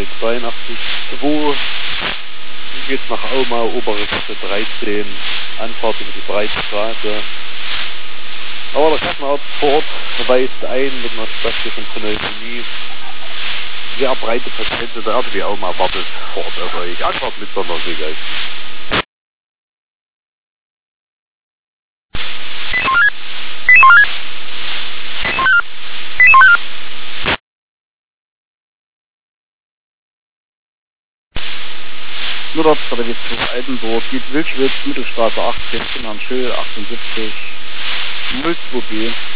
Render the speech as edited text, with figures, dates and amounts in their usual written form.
82,2. Nun geht's nach Aumau, obere Gasse 13, Anfahrt über die breite Straße. Aber der Kassenarzt vor Ort weist ein mit einer spastischen Pneumonie. Sehr breite Patienten der RTW Aumau wartet vor Ort auf euch. Anfahrt mit Sondersicherheit. Notarztradivizug Altenburg, Dietz Wildschwitz, Mittelstraße 18, Kindern Schill 78, 02B.